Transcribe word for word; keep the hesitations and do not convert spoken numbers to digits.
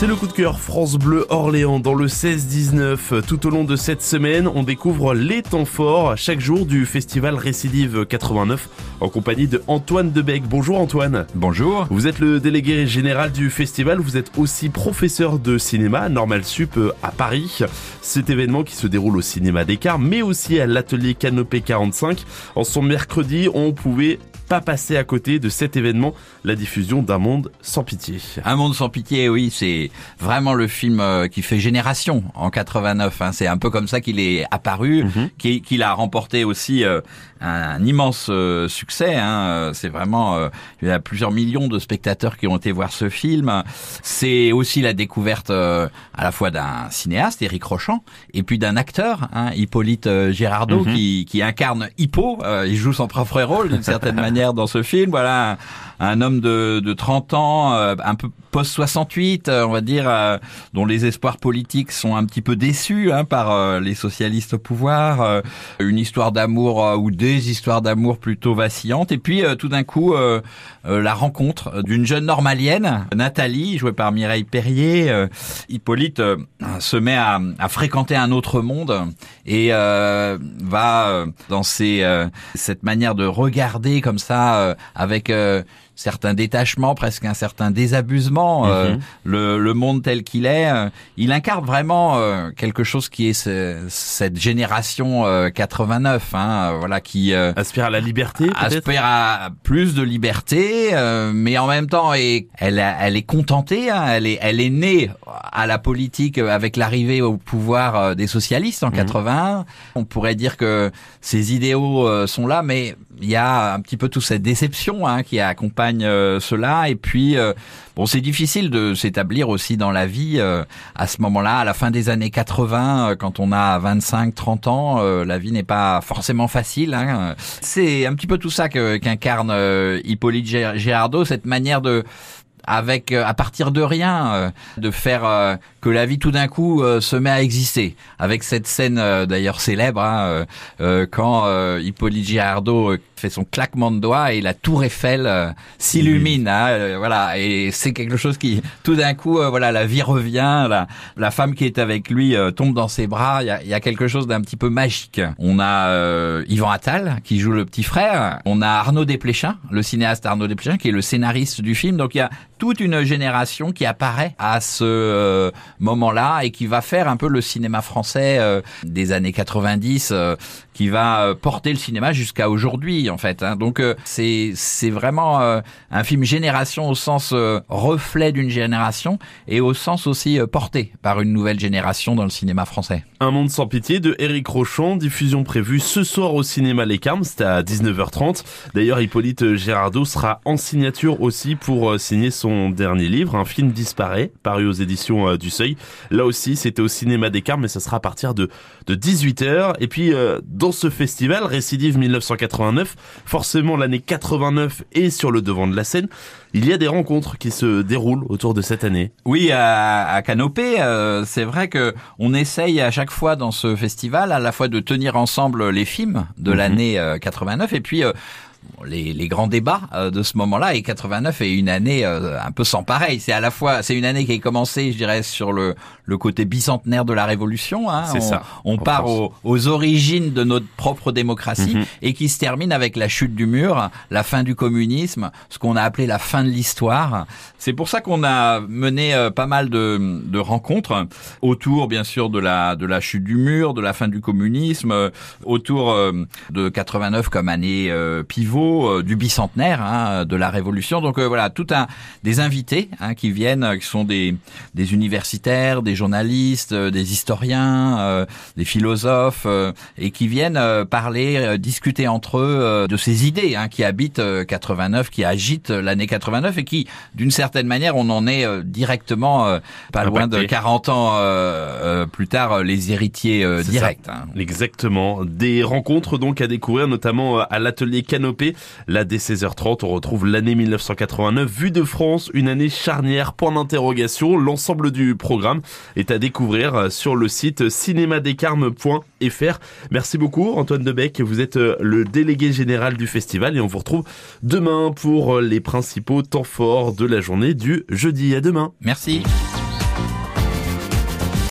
C'est le coup de cœur France Bleu Orléans dans le seize dix-neuf. Tout au long de cette semaine, on découvre les temps forts chaque jour du festival Récidive quatre-vingt-neuf en compagnie de Antoine Debec. Bonjour Antoine. Bonjour. Vous êtes le délégué général du festival, vous êtes aussi professeur de cinéma à Normal Sup à Paris. Cet événement qui se déroule au cinéma Descartes mais aussi à l'atelier Canopée quarante-cinq. En son mercredi, on pouvait pas passer à côté de cet événement, la diffusion d'Un monde sans pitié. Un monde sans pitié, oui, c'est vraiment le film qui fait génération en quatre-vingt-neuf. Hein. C'est un peu comme ça qu'il est apparu, mm-hmm. qu'il a remporté aussi euh, un immense euh, succès. Hein. C'est vraiment, euh, il y a plusieurs millions de spectateurs qui ont été voir ce film. C'est aussi la découverte euh, à la fois d'un cinéaste, Éric Rochant, et puis d'un acteur, hein, Hippolyte Girardot, mm-hmm. qui, qui incarne Hippo. Euh, il joue son propre rôle d'une certaine manière dans ce film. Voilà, un, un homme de, de trente ans, euh, un peu post soixante-huit, euh, on va dire, euh, dont les espoirs politiques sont un petit peu déçus hein, par euh, les socialistes au pouvoir. Euh, une histoire d'amour euh, ou des histoires d'amour plutôt vacillantes. Et puis euh, tout d'un coup, euh, euh, la rencontre d'une jeune normalienne, Nathalie, jouée par Mireille Perrier. Euh, Hippolyte euh, se met à, à fréquenter un autre monde et euh, va euh, dans ses, euh, cette manière de regarder comme ça, euh, avec euh, certains détachements, presque un certain désabusement, euh, mm-hmm. le, le monde tel qu'il est. Euh, il incarne vraiment euh, quelque chose qui est ce, cette génération euh, quatre-vingt-neuf, hein, euh, voilà, qui euh, aspire à la liberté, peut-être aspire à plus de liberté, euh, mais en même temps, est, elle, elle est contentée. Hein, elle est, elle est née à la politique avec l'arrivée au pouvoir euh, des socialistes en mm-hmm. quatre-vingt-un. On pourrait dire que ses idéaux euh, sont là, mais il y a un petit peu toute cette déception hein, qui accompagne euh, cela. Et puis, euh, bon, c'est difficile de s'établir aussi dans la vie euh, à ce moment-là, à la fin des années quatre-vingts, euh, quand on a vingt-cinq trente ans, euh, la vie n'est pas forcément facile. Hein. C'est un petit peu tout ça que, qu'incarne euh, Hippolyte Girardot, cette manière de... avec euh, à partir de rien euh, de faire euh, que la vie tout d'un coup euh, se met à exister, avec cette scène euh, d'ailleurs célèbre hein, euh, euh, quand euh, Hippolyte Girardot euh, fait son claquement de doigts et la tour Eiffel euh, s'illumine hein, euh, voilà, et c'est quelque chose qui tout d'un coup euh, voilà, la vie revient, la, la femme qui est avec lui euh, tombe dans ses bras, il y a, y a quelque chose d'un petit peu magique. On a euh, Yvan Attal qui joue le petit frère, on a Arnaud Desplechin, le cinéaste Arnaud Desplechin qui est le scénariste du film, donc il y a toute une génération qui apparaît à ce euh, moment-là et qui va faire un peu le cinéma français euh, des années quatre-vingt-dix, euh, qui va euh, porter le cinéma jusqu'à aujourd'hui en fait. Hein. Donc euh, c'est c'est vraiment euh, un film génération au sens euh, reflet d'une génération et au sens aussi euh, porté par une nouvelle génération dans le cinéma français. Un monde sans pitié de Éric Rochant, diffusion prévue ce soir au cinéma Les Carmes, c'est à dix-neuf heures trente. D'ailleurs, Hippolyte Girardot sera en signature aussi pour euh, signer son dernier livre, Un film disparaît, paru aux éditions euh, du Seuil. Là aussi, c'était au cinéma des Carmes, mais ça sera à partir de, de dix-huit heures. Et puis, euh, dans ce festival, Récidive mille neuf cent quatre-vingt-neuf, forcément l'année quatre-vingt-neuf est sur le devant de la scène. Il y a des rencontres qui se déroulent autour de cette année. Oui, à, à Canopée, euh, c'est vrai que on essaye à chaque fois dans ce festival à la fois de tenir ensemble les films de mmh. l'année euh, quatre-vingt-neuf et puis... Euh, Les, les grands débats euh, de ce moment-là, et quatre-vingt-neuf est une année euh, un peu sans pareil. C'est à la fois, c'est une année qui a commencé, je dirais, sur le le côté bicentenaire de la Révolution. Hein. C'est on, ça. On part aux, aux origines de notre propre démocratie mm-hmm. et qui se termine avec la chute du mur, la fin du communisme, ce qu'on a appelé la fin de l'histoire. C'est pour ça qu'on a mené euh, pas mal de, de rencontres autour, bien sûr, de la de la chute du mur, de la fin du communisme, euh, autour euh, de quatre-vingt-neuf comme année euh, pivot. Du bicentenaire hein, de la Révolution. Donc euh, voilà, tout un des invités hein, qui viennent, qui sont des des universitaires, des journalistes, euh, des historiens, euh, des philosophes, euh, et qui viennent euh, parler, euh, discuter entre eux euh, de ces idées hein, qui habitent euh, quatre-vingt-neuf, qui agitent l'année quatre-vingt-neuf et qui, d'une certaine manière, on en est euh, directement euh, pas loin de quarante ans euh, euh, plus tard, euh, les héritiers euh, directs. Hein. Exactement. Des rencontres donc à découvrir, notamment à l'atelier Canopée. Là, dès seize heures trente, on retrouve l'année mille neuf cent quatre-vingt-neuf, vue de France, une année charnière, point d'interrogation. L'ensemble du programme est à découvrir sur le site cinéma des carmes point f r. Merci beaucoup, Antoine Debec. Vous êtes le délégué général du festival et on vous retrouve demain pour les principaux temps forts de la journée du jeudi. À demain. Merci.